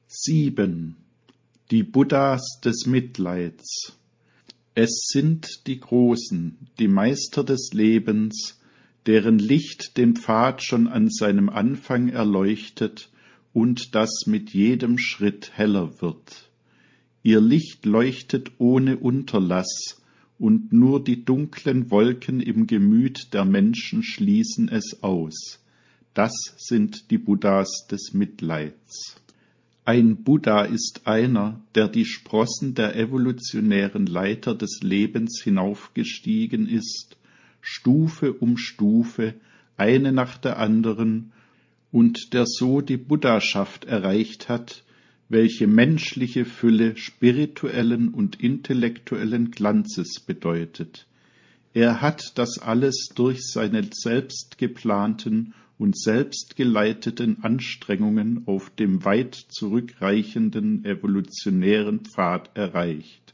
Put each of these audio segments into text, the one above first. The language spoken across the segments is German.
7. Die Buddhas des Mitleids. Es sind die Großen, die Meister des Lebens, deren Licht den Pfad schon an seinem Anfang erleuchtet und das mit jedem Schritt heller wird. Ihr Licht leuchtet ohne Unterlass, und nur die dunklen Wolken im Gemüt der Menschen schließen es aus. Das sind die Buddhas des Mitleids. Ein Buddha ist einer, der die Sprossen der evolutionären Leiter des Lebens hinaufgestiegen ist, Stufe um Stufe, eine nach der anderen, und der so die Buddhaschaft erreicht hat, welche menschliche Fülle spirituellen und intellektuellen Glanzes bedeutet. Er hat das alles durch seine selbst geplanten und selbst geleiteten Anstrengungen auf dem weit zurückreichenden evolutionären Pfad erreicht.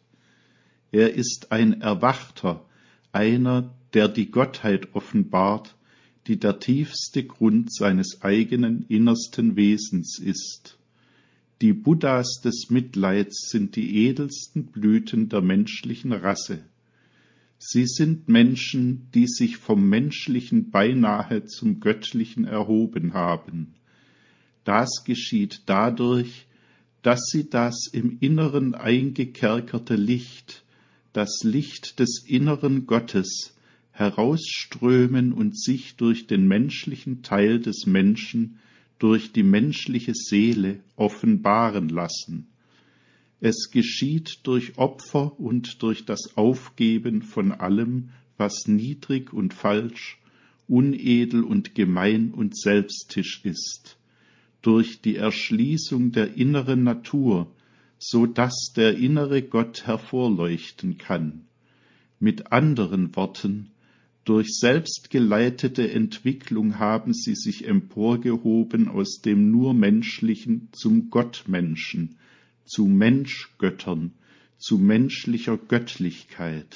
Er ist ein Erwachter, einer, der die Gottheit offenbart, die der tiefste Grund seines eigenen innersten Wesens ist. Die Buddhas des Mitleids sind die edelsten Blüten der menschlichen Rasse. Sie sind Menschen, die sich vom Menschlichen beinahe zum Göttlichen erhoben haben. Das geschieht dadurch, dass sie das im Inneren eingekerkerte Licht, das Licht des inneren Gottes, herausströmen und sich durch den menschlichen Teil des Menschen, durch die menschliche Seele offenbaren lassen. Es geschieht durch Opfer und durch das Aufgeben von allem, was niedrig und falsch, unedel und gemein und selbstisch ist, durch die Erschließung der inneren Natur, so dass der innere Gott hervorleuchten kann. Mit anderen Worten, durch selbstgeleitete Entwicklung haben sie sich emporgehoben aus dem nur Menschlichen zum Gottmenschen, zu Menschgöttern, zu menschlicher Göttlichkeit.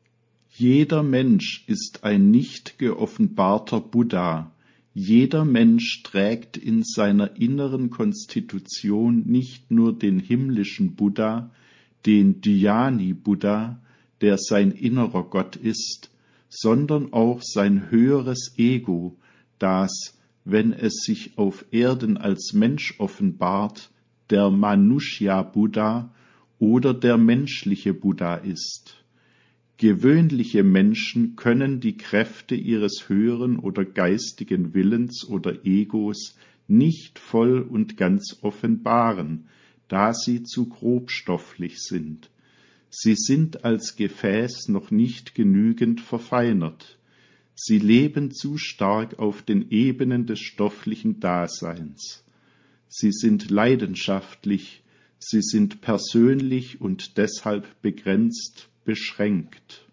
Jeder Mensch ist ein nicht geoffenbarter Buddha. Jeder Mensch trägt in seiner inneren Konstitution nicht nur den himmlischen Buddha, den Dhyani-Buddha, der sein innerer Gott ist, sondern auch sein höheres Ego, das, wenn es sich auf Erden als Mensch offenbart, der Manushya-Buddha oder der menschliche Buddha ist. Gewöhnliche Menschen können die Kräfte ihres höheren oder geistigen Willens oder Egos nicht voll und ganz offenbaren, da sie zu grobstofflich sind. Sie sind als Gefäß noch nicht genügend verfeinert. Sie leben zu stark auf den Ebenen des stofflichen Daseins. Sie sind leidenschaftlich, sie sind persönlich und deshalb begrenzt, beschränkt.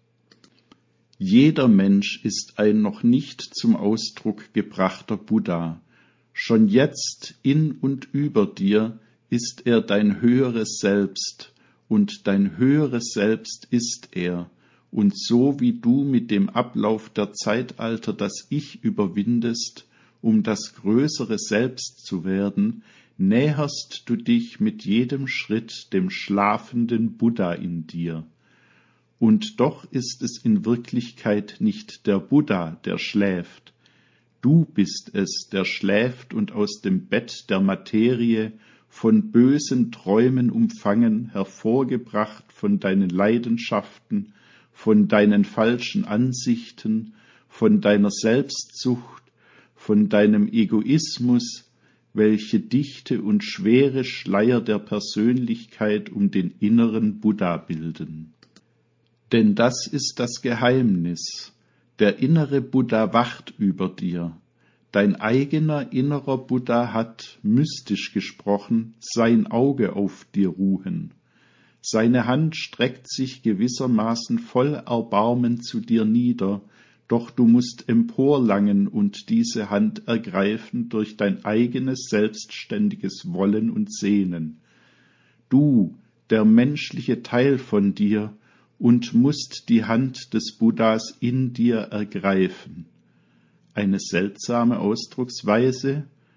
Jeder Mensch ist ein noch nicht zum Ausdruck gebrachter Buddha. Schon jetzt in und über dir ist er dein höheres Selbst, und dein höheres Selbst ist er, und so wie du mit dem Ablauf der Zeitalter das Ich überwindest, um das größere Selbst zu werden, näherst du dich mit jedem Schritt dem schlafenden Buddha in dir. Und doch ist es in Wirklichkeit nicht der Buddha, der schläft. Du bist es, der schläft und aus dem Bett der Materie, von bösen Träumen umfangen, hervorgebracht von deinen Leidenschaften, von deinen falschen Ansichten, von deiner Selbstsucht, von deinem Egoismus, welche dichte und schwere Schleier der Persönlichkeit um den inneren Buddha bilden. Denn das ist das Geheimnis. Der innere Buddha wacht über dir. Dein eigener innerer Buddha hat, mystisch gesprochen, sein Auge auf dir ruhen. Seine Hand streckt sich gewissermaßen voll Erbarmen zu dir nieder, doch du musst emporlangen und diese Hand ergreifen durch dein eigenes selbstständiges Wollen und Sehnen. Du, der menschliche Teil von dir, und musst die Hand des Buddhas in dir ergreifen. Eine seltsame Ausdrucksweise?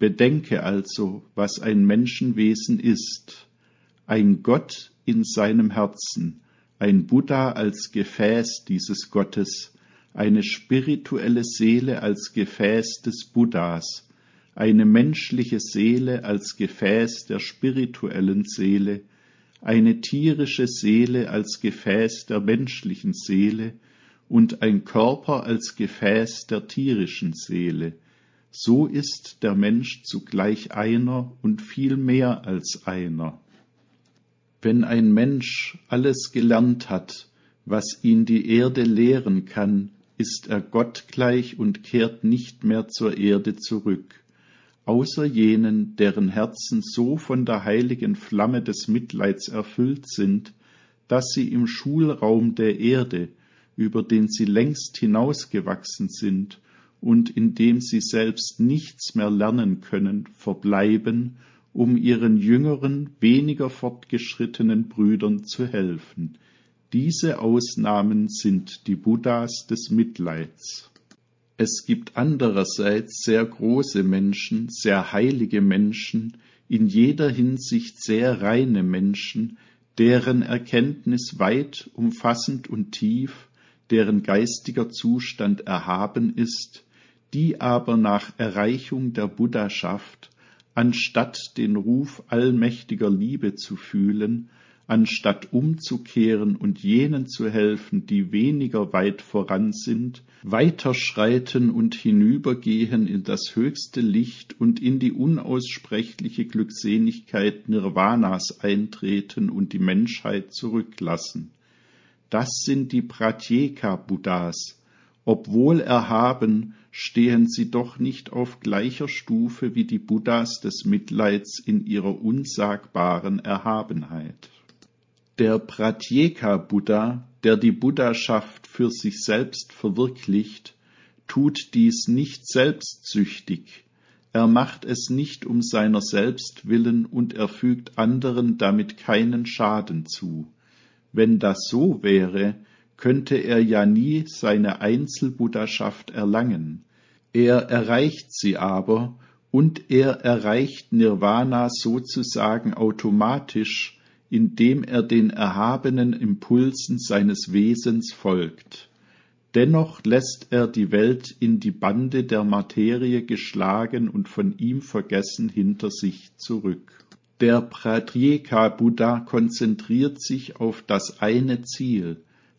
Bedenke also, was ein Menschenwesen ist. Ein Gott in seinem Herzen, ein Buddha als Gefäß dieses Gottes, eine spirituelle Seele als Gefäß des Buddhas, eine menschliche Seele als Gefäß der spirituellen Seele, eine tierische Seele als Gefäß der menschlichen Seele und ein Körper als Gefäß der tierischen Seele. So ist der Mensch zugleich einer und viel mehr als einer. Wenn ein Mensch alles gelernt hat, was ihn die Erde lehren kann, ist er Gott gleich und kehrt nicht mehr zur Erde zurück, außer jenen, deren Herzen so von der heiligen Flamme des Mitleids erfüllt sind, dass sie im Schulraum der Erde, über den sie längst hinausgewachsen sind und in dem sie selbst nichts mehr lernen können, verbleiben, um ihren jüngeren, weniger fortgeschrittenen Brüdern zu helfen. Diese Ausnahmen sind die Buddhas des Mitleids. Es gibt andererseits sehr große Menschen, sehr heilige Menschen, in jeder Hinsicht sehr reine Menschen, deren Erkenntnis weit umfassend und tief, deren geistiger Zustand erhaben ist, die aber nach Erreichung der Buddhaschaft, anstatt den Ruf allmächtiger Liebe zu fühlen, anstatt umzukehren und jenen zu helfen, die weniger weit voran sind, weiterschreiten und hinübergehen in das höchste Licht und in die unaussprechliche Glückseligkeit Nirvanas eintreten und die Menschheit zurücklassen. Das sind die Pratyeka-Buddhas. Obwohl erhaben, stehen sie doch nicht auf gleicher Stufe wie die Buddhas des Mitleids in ihrer unsagbaren Erhabenheit. Der Pratyeka-Buddha, der die Buddhaschaft für sich selbst verwirklicht, tut dies nicht selbstsüchtig. Er macht es nicht um seiner selbst willen und er fügt anderen damit keinen Schaden zu. Wenn das so wäre, könnte er ja nie seine Einzelbuddhaschaft erlangen. Er erreicht sie aber, und er erreicht Nirvana sozusagen automatisch, indem er den erhabenen Impulsen seines Wesens folgt. Dennoch lässt er die Welt in die Bande der Materie geschlagen und von ihm vergessen hinter sich zurück. Der Pratyeka-Buddha konzentriert sich auf das eine Ziel,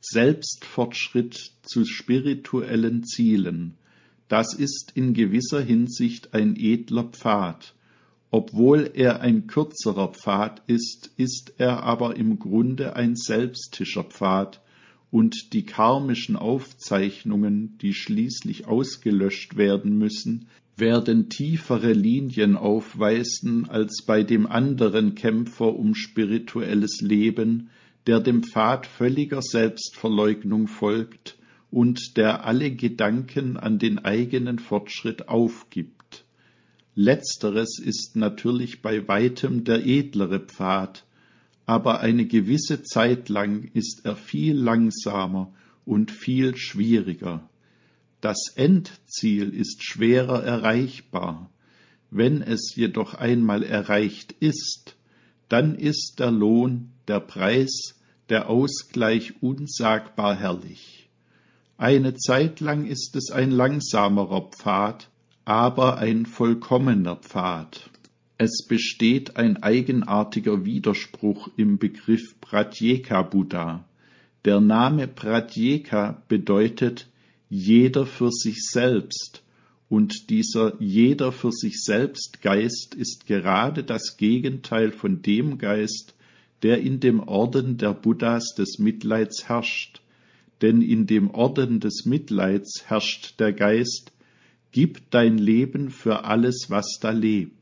Selbstfortschritt zu spirituellen Zielen. Das ist in gewisser Hinsicht ein edler Pfad. Obwohl er ein kürzerer Pfad ist, ist er aber im Grunde ein selbstischer Pfad, und die karmischen Aufzeichnungen, die schließlich ausgelöscht werden müssen, werden tiefere Linien aufweisen als bei dem anderen Kämpfer um spirituelles Leben, der dem Pfad völliger Selbstverleugnung folgt und der alle Gedanken an den eigenen Fortschritt aufgibt. Letzteres ist natürlich bei weitem der edlere Pfad, aber eine gewisse Zeit lang ist er viel langsamer und viel schwieriger. Das Endziel ist schwerer erreichbar. Wenn es jedoch einmal erreicht ist, dann ist der Lohn, der Preis, der Ausgleich unsagbar herrlich. Eine Zeit lang ist es ein langsamerer Pfad, aber ein vollkommener Pfad. Es besteht ein eigenartiger Widerspruch im Begriff Pratyeka-Buddha. Der Name Pratyeka bedeutet jeder für sich selbst, und dieser jeder für sich selbst Geist ist gerade das Gegenteil von dem Geist, der in dem Orden der Buddhas des Mitleids herrscht. Denn in dem Orden des Mitleids herrscht der Geist, gib dein Leben für alles, was da lebt.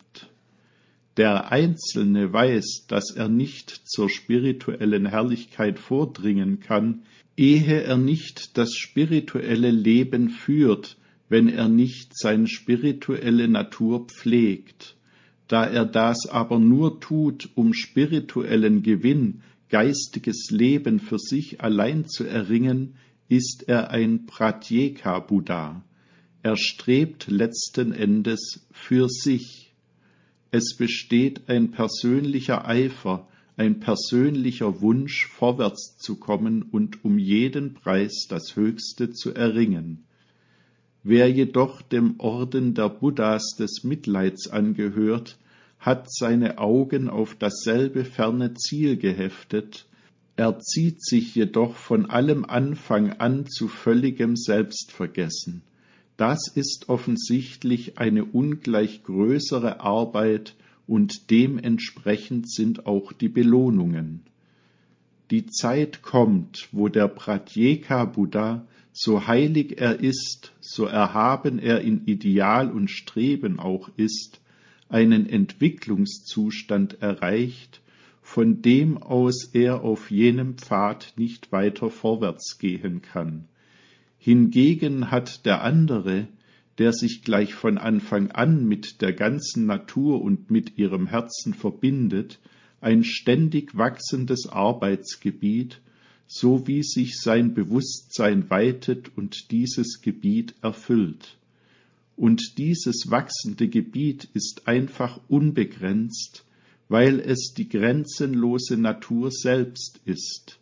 Der Einzelne weiß, dass er nicht zur spirituellen Herrlichkeit vordringen kann, ehe er nicht das spirituelle Leben führt, wenn er nicht seine spirituelle Natur pflegt. Da er das aber nur tut, um spirituellen Gewinn, geistiges Leben für sich allein zu erringen, ist er ein Pratyeka-Buddha. Er strebt letzten Endes für sich. Es besteht ein persönlicher Eifer, ein persönlicher Wunsch, vorwärts zu kommen und um jeden Preis das Höchste zu erringen. Wer jedoch dem Orden der Buddhas des Mitleids angehört, hat seine Augen auf dasselbe ferne Ziel geheftet, erzieht sich jedoch von allem Anfang an zu völligem Selbstvergessen. Das ist offensichtlich eine ungleich größere Arbeit und dementsprechend sind auch die Belohnungen. Die Zeit kommt, wo der Pratyeka-Buddha, so heilig er ist, so erhaben er in Ideal und Streben auch ist, einen Entwicklungszustand erreicht, von dem aus er auf jenem Pfad nicht weiter vorwärts gehen kann. Hingegen hat der andere, der sich gleich von Anfang an mit der ganzen Natur und mit ihrem Herzen verbindet, ein ständig wachsendes Arbeitsgebiet, so wie sich sein Bewusstsein weitet und dieses Gebiet erfüllt. Und dieses wachsende Gebiet ist einfach unbegrenzt, weil es die grenzenlose Natur selbst ist.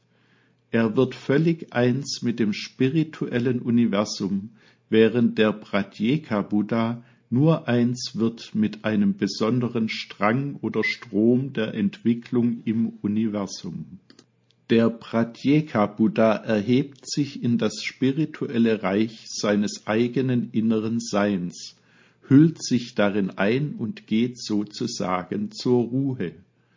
Er wird völlig eins mit dem spirituellen Universum, während der Pratyeka-Buddha nur eins wird mit einem besonderen Strang oder Strom der Entwicklung im Universum. Der Pratyeka-Buddha erhebt sich in das spirituelle Reich seines eigenen inneren Seins, hüllt sich darin ein und geht sozusagen zur Ruhe.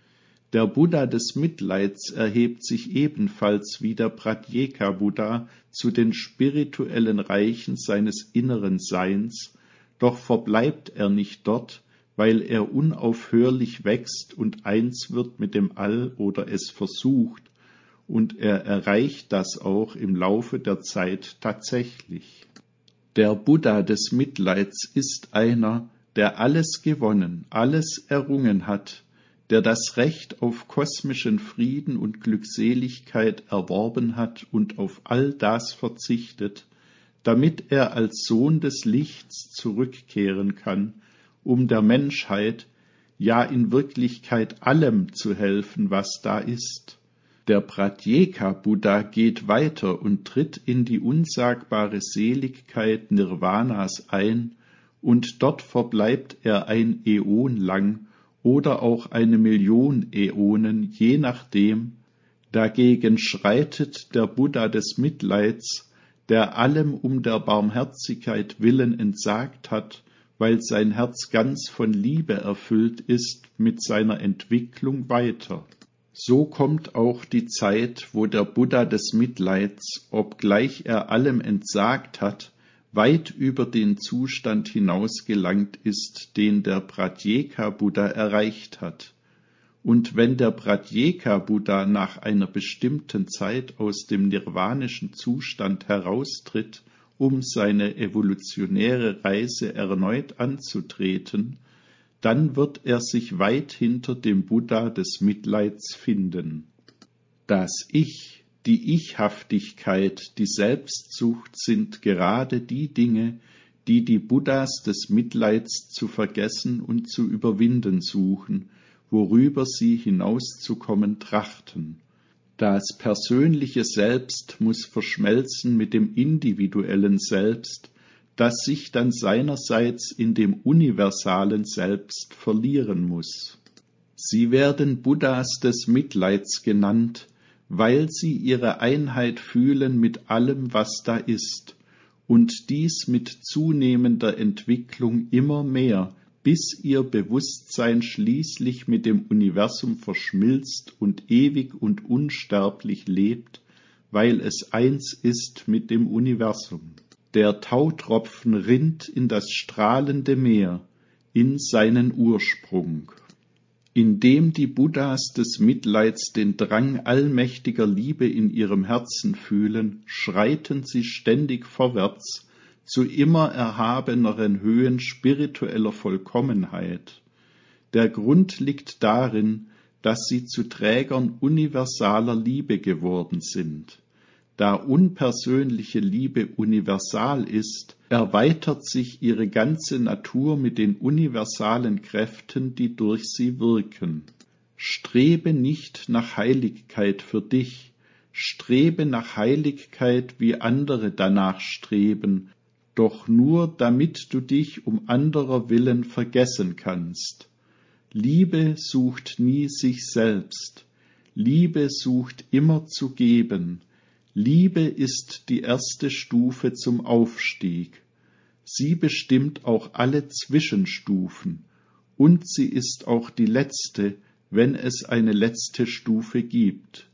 Der Buddha des Mitleids erhebt sich ebenfalls wie der Pratyeka-Buddha zu den spirituellen Reichen seines inneren Seins, doch verbleibt er nicht dort, weil er unaufhörlich wächst und eins wird mit dem All oder es versucht, und er erreicht das auch im Laufe der Zeit tatsächlich. Der Buddha des Mitleids ist einer, der alles gewonnen, alles errungen hat, der das Recht auf kosmischen Frieden und Glückseligkeit erworben hat und auf all das verzichtet, damit er als Sohn des Lichts zurückkehren kann, um der Menschheit, ja in Wirklichkeit allem zu helfen, was da ist. Der Pratyeka-Buddha geht weiter und tritt in die unsagbare Seligkeit Nirvanas ein, und dort verbleibt er ein Äon lang oder auch 1.000.000 Äonen, je nachdem. Dagegen schreitet der Buddha des Mitleids, der allem um der Barmherzigkeit willen entsagt hat, weil sein Herz ganz von Liebe erfüllt ist, mit seiner Entwicklung weiter. So kommt auch die Zeit, wo der Buddha des Mitleids, obgleich er allem entsagt hat, weit über den Zustand hinaus gelangt ist, den der Pratyeka-Buddha erreicht hat. Und wenn der Pratyeka-Buddha nach einer bestimmten Zeit aus dem nirvanischen Zustand heraustritt, um seine evolutionäre Reise erneut anzutreten, dann wird er sich weit hinter dem Buddha des Mitleids finden. Das Ich, die Ichhaftigkeit, die Selbstsucht sind gerade die Dinge, die die Buddhas des Mitleids zu vergessen und zu überwinden suchen, worüber sie hinauszukommen trachten. Das persönliche Selbst muss verschmelzen mit dem individuellen Selbst, das sich dann seinerseits in dem universalen Selbst verlieren muss. Sie werden Buddhas des Mitleids genannt, weil sie ihre Einheit fühlen mit allem, was da ist, und dies mit zunehmender Entwicklung immer mehr, bis ihr Bewusstsein schließlich mit dem Universum verschmilzt und ewig und unsterblich lebt, weil es eins ist mit dem Universum. Der Tautropfen rinnt in das strahlende Meer, in seinen Ursprung. Indem die Buddhas des Mitleids den Drang allmächtiger Liebe in ihrem Herzen fühlen, schreiten sie ständig vorwärts zu immer erhabeneren Höhen spiritueller Vollkommenheit. Der Grund liegt darin, dass sie zu Trägern universaler Liebe geworden sind. Da unpersönliche Liebe universal ist, erweitert sich ihre ganze Natur mit den universalen Kräften, die durch sie wirken. Strebe nicht nach Heiligkeit für dich, strebe nach Heiligkeit, wie andere danach streben, doch nur, damit du dich um anderer willen vergessen kannst. Liebe sucht nie sich selbst, Liebe sucht immer zu geben, Liebe ist die erste Stufe zum Aufstieg. Sie bestimmt auch alle Zwischenstufen, und sie ist auch die letzte, wenn es eine letzte Stufe gibt.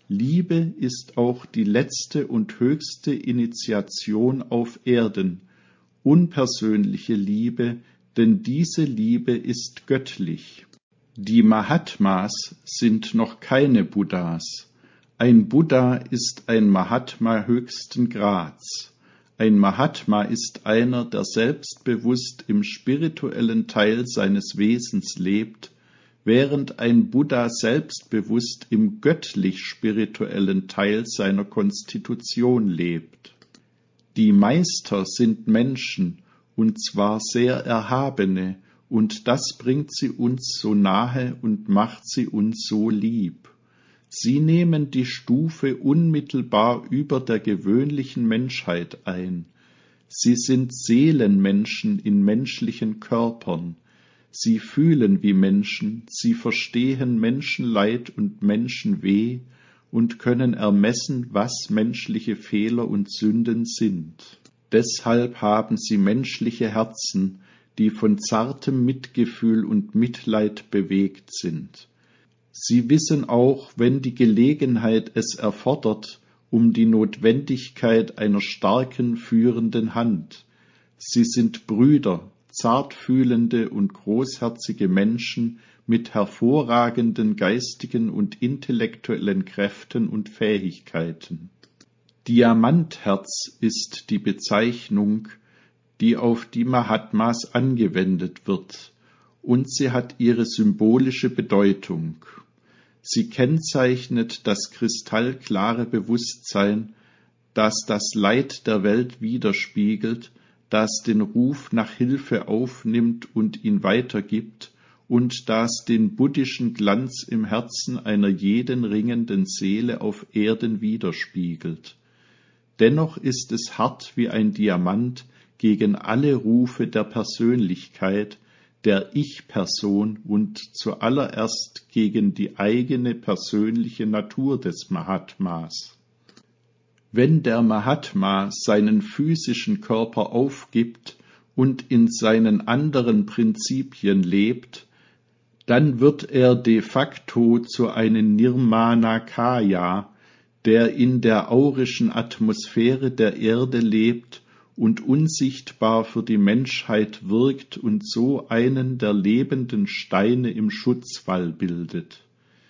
Liebe ist auch die letzte und höchste Initiation auf Erden, unpersönliche Liebe, denn diese Liebe ist göttlich. Die Mahatmas sind noch keine Buddhas. Ein Buddha ist ein Mahatma höchsten Grads. Ein Mahatma ist einer, der selbstbewusst im spirituellen Teil seines Wesens lebt, während ein Buddha selbstbewusst im göttlich-spirituellen Teil seiner Konstitution lebt. Die Meister sind Menschen, und zwar sehr erhabene, und das bringt sie uns so nahe und macht sie uns so lieb. Sie nehmen die Stufe unmittelbar über der gewöhnlichen Menschheit ein. Sie sind Seelenmenschen in menschlichen Körpern. Sie fühlen wie Menschen, sie verstehen Menschenleid und Menschenweh und können ermessen, was menschliche Fehler und Sünden sind. Deshalb haben sie menschliche Herzen, die von zartem Mitgefühl und Mitleid bewegt sind. Sie wissen auch, wenn die Gelegenheit es erfordert, um die Notwendigkeit einer starken führenden Hand. Sie sind Brüder, zartfühlende und großherzige Menschen mit hervorragenden geistigen und intellektuellen Kräften und Fähigkeiten. Diamantherz ist die Bezeichnung, die auf die Mahatmas angewendet wird, und sie hat ihre symbolische Bedeutung. Sie kennzeichnet das kristallklare Bewusstsein, das das Leid der Welt widerspiegelt, das den Ruf nach Hilfe aufnimmt und ihn weitergibt und das den buddhischen Glanz im Herzen einer jeden ringenden Seele auf Erden widerspiegelt. Dennoch ist es hart wie ein Diamant gegen alle Rufe der Persönlichkeit, der Ich-Person und zuallererst gegen die eigene persönliche Natur des Mahatmas. Wenn der Mahatma seinen physischen Körper aufgibt und in seinen anderen Prinzipien lebt, dann wird er de facto zu einem Nirmanakaya, der in der aurischen Atmosphäre der Erde lebt und unsichtbar für die Menschheit wirkt und so einen der lebenden Steine im Schutzwall bildet.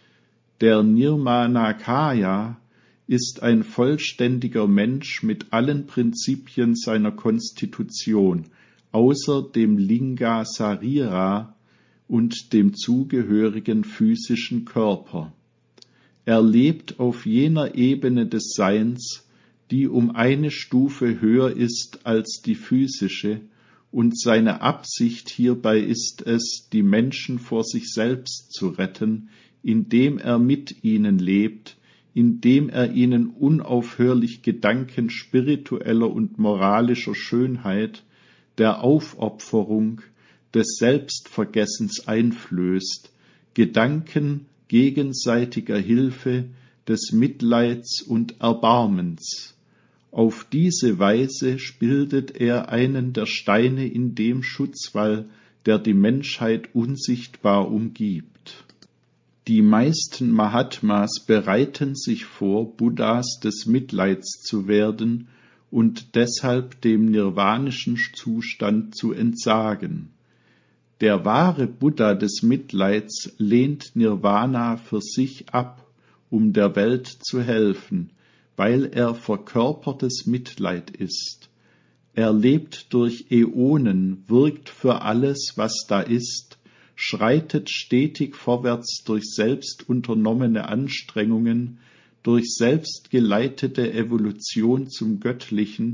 Der Nirmanakaya ist ein vollständiger Mensch mit allen Prinzipien seiner Konstitution, außer dem Linga Sarira und dem zugehörigen physischen Körper. Er lebt auf jener Ebene des Seins, die um eine Stufe höher ist als die physische, und seine Absicht hierbei ist es, die Menschen vor sich selbst zu retten, indem er mit ihnen lebt, indem er ihnen unaufhörlich Gedanken spiritueller und moralischer Schönheit, der Aufopferung, des Selbstvergessens einflößt, Gedanken gegenseitiger Hilfe, des Mitleids und Erbarmens. Auf diese Weise bildet er einen der Steine in dem Schutzwall, der die Menschheit unsichtbar umgibt. Die meisten Mahatmas bereiten sich vor, Buddhas des Mitleids zu werden und deshalb dem nirvanischen Zustand zu entsagen. Der wahre Buddha des Mitleids lehnt Nirvana für sich ab, um der Welt zu helfen, weil er verkörpertes Mitleid ist. Er lebt durch Äonen, wirkt für alles, was da ist, schreitet stetig vorwärts durch selbst unternommene Anstrengungen, durch selbstgeleitete Evolution zum Göttlichen,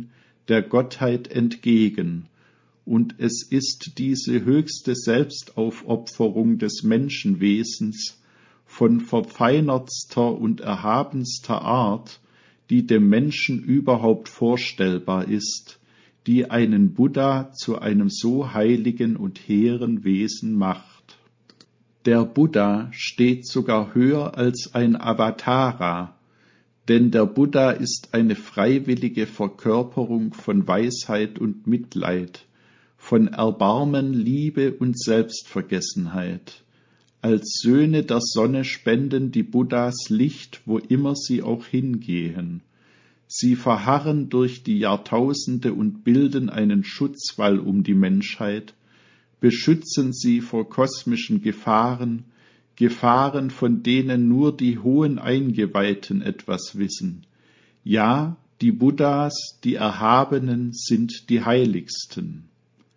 der Gottheit entgegen, und es ist diese höchste Selbstaufopferung des Menschenwesens von verfeinertster und erhabenster Art, die dem Menschen überhaupt vorstellbar ist, die einen Buddha zu einem so heiligen und hehren Wesen macht. Der Buddha steht sogar höher als ein Avatara, denn der Buddha ist eine freiwillige Verkörperung von Weisheit und Mitleid, von Erbarmen, Liebe und Selbstvergessenheit. Als Söhne der Sonne spenden die Buddhas Licht, wo immer sie auch hingehen. Sie verharren durch die Jahrtausende und bilden einen Schutzwall um die Menschheit, beschützen sie vor kosmischen Gefahren, Gefahren, von denen nur die hohen Eingeweihten etwas wissen. Ja, die Buddhas, die Erhabenen, sind die Heiligsten.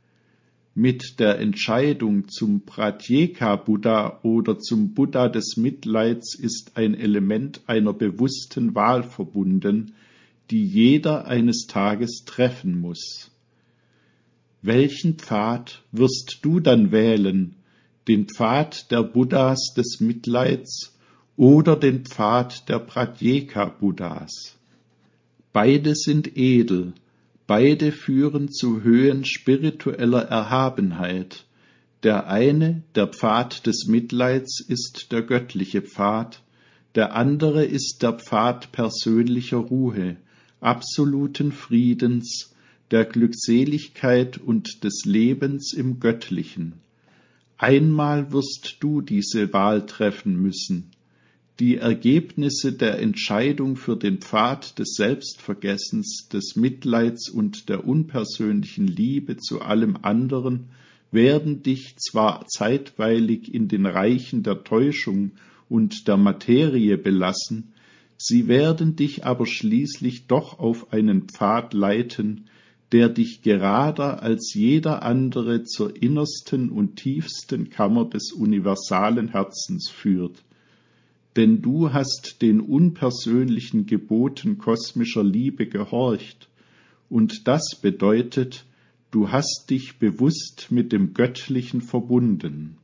Mit der Entscheidung zum Pratyeka-Buddha oder zum Buddha des Mitleids ist ein Element einer bewussten Wahl verbunden, die jeder eines Tages treffen muss. Welchen Pfad wirst du dann wählen, den Pfad der Buddhas des Mitleids oder den Pfad der Pratyeka-Buddhas? Beide sind edel, beide führen zu Höhen spiritueller Erhabenheit. Der eine, der Pfad des Mitleids, ist der göttliche Pfad, der andere ist der Pfad persönlicher Ruhe, absoluten Friedens, der Glückseligkeit und des Lebens im Göttlichen. Einmal wirst du diese Wahl treffen müssen. Die Ergebnisse der Entscheidung für den Pfad des Selbstvergessens, des Mitleids und der unpersönlichen Liebe zu allem anderen werden dich zwar zeitweilig in den Reichen der Täuschung und der Materie belassen, sie werden dich aber schließlich doch auf einen Pfad leiten, der dich gerader als jeder andere zur innersten und tiefsten Kammer des universalen Herzens führt. Denn du hast den unpersönlichen Geboten kosmischer Liebe gehorcht, und das bedeutet, du hast dich bewusst mit dem Göttlichen verbunden.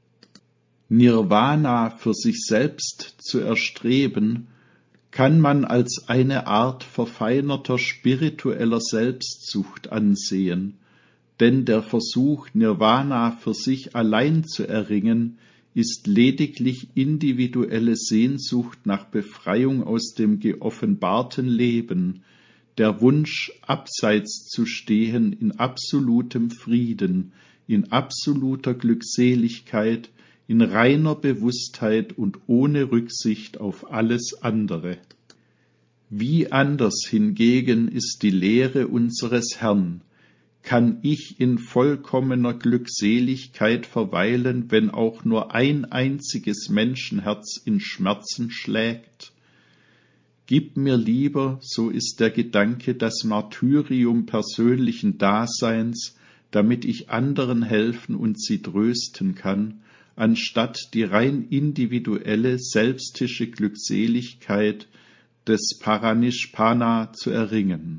Nirvana für sich selbst zu erstreben, kann man als eine Art verfeinerter spiritueller Selbstsucht ansehen, denn der Versuch, Nirvana für sich allein zu erringen, ist lediglich individuelle Sehnsucht nach Befreiung aus dem geoffenbarten Leben, der Wunsch, abseits zu stehen in absolutem Frieden, in absoluter Glückseligkeit, in reiner Bewusstheit und ohne Rücksicht auf alles andere. Wie anders hingegen ist die Lehre unseres Herrn: Kann ich in vollkommener Glückseligkeit verweilen, wenn auch nur ein einziges Menschenherz in Schmerzen schlägt? Gib mir lieber, so ist der Gedanke, das Martyrium persönlichen Daseins, damit ich anderen helfen und sie trösten kann, anstatt die rein individuelle, selbstische Glückseligkeit des Paranishpana zu erringen.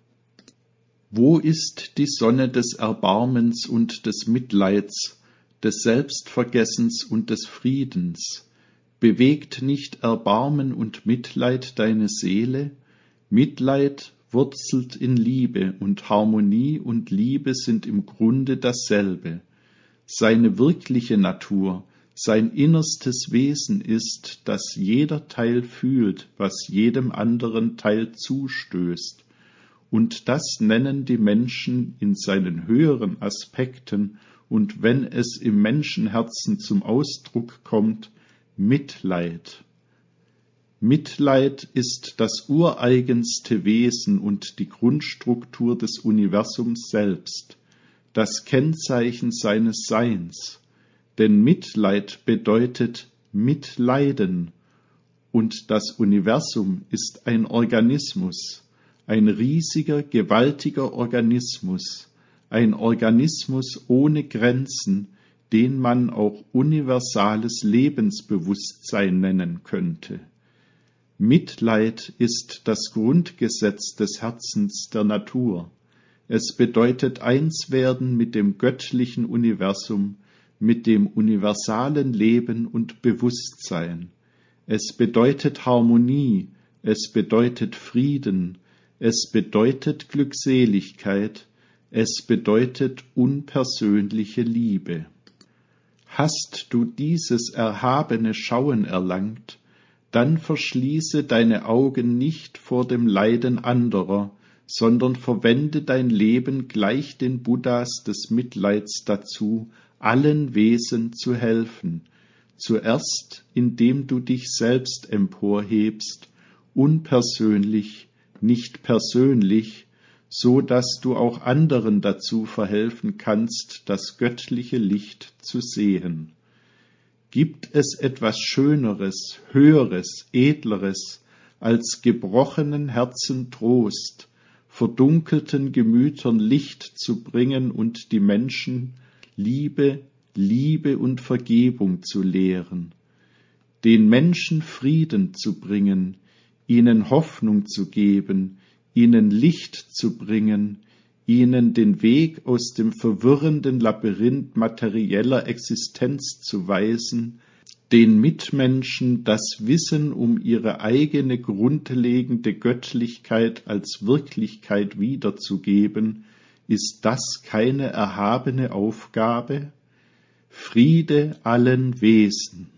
Wo ist die Sonne des Erbarmens und des Mitleids, des Selbstvergessens und des Friedens? Bewegt nicht Erbarmen und Mitleid deine Seele? Mitleid wurzelt in Liebe, und Harmonie und Liebe sind im Grunde dasselbe. Seine wirkliche Natur, sein innerstes Wesen ist, dass jeder Teil fühlt, was jedem anderen Teil zustößt, und das nennen die Menschen in seinen höheren Aspekten, und wenn es im Menschenherzen zum Ausdruck kommt, Mitleid. Mitleid ist das ureigenste Wesen und die Grundstruktur des Universums selbst, das Kennzeichen seines Seins, denn Mitleid bedeutet Mitleiden, und das Universum ist ein Organismus, ein riesiger, gewaltiger Organismus, ein Organismus ohne Grenzen, den man auch universales Lebensbewusstsein nennen könnte. Mitleid ist das Grundgesetz des Herzens der Natur. Es bedeutet eins werden mit dem göttlichen Universum, mit dem universalen Leben und Bewusstsein. Es bedeutet Harmonie, es bedeutet Frieden, es bedeutet Glückseligkeit, es bedeutet unpersönliche Liebe. Hast du dieses erhabene Schauen erlangt, dann verschließe deine Augen nicht vor dem Leiden anderer, sondern verwende dein Leben gleich den Buddhas des Mitleids dazu, allen Wesen zu helfen, zuerst indem du dich selbst emporhebst, unpersönlich, nicht persönlich, so dass du auch anderen dazu verhelfen kannst, das göttliche Licht zu sehen. Gibt es etwas Schöneres, Höheres, Edleres, als gebrochenen Herzen Trost, verdunkelten Gemütern Licht zu bringen und die Menschen Liebe, Liebe und Vergebung zu lehren, den Menschen Frieden zu bringen, ihnen Hoffnung zu geben, ihnen Licht zu bringen, ihnen den Weg aus dem verwirrenden Labyrinth materieller Existenz zu weisen, den Mitmenschen das Wissen um ihre eigene grundlegende Göttlichkeit als Wirklichkeit wiederzugeben, ist das keine erhabene Aufgabe? Friede allen Wesen.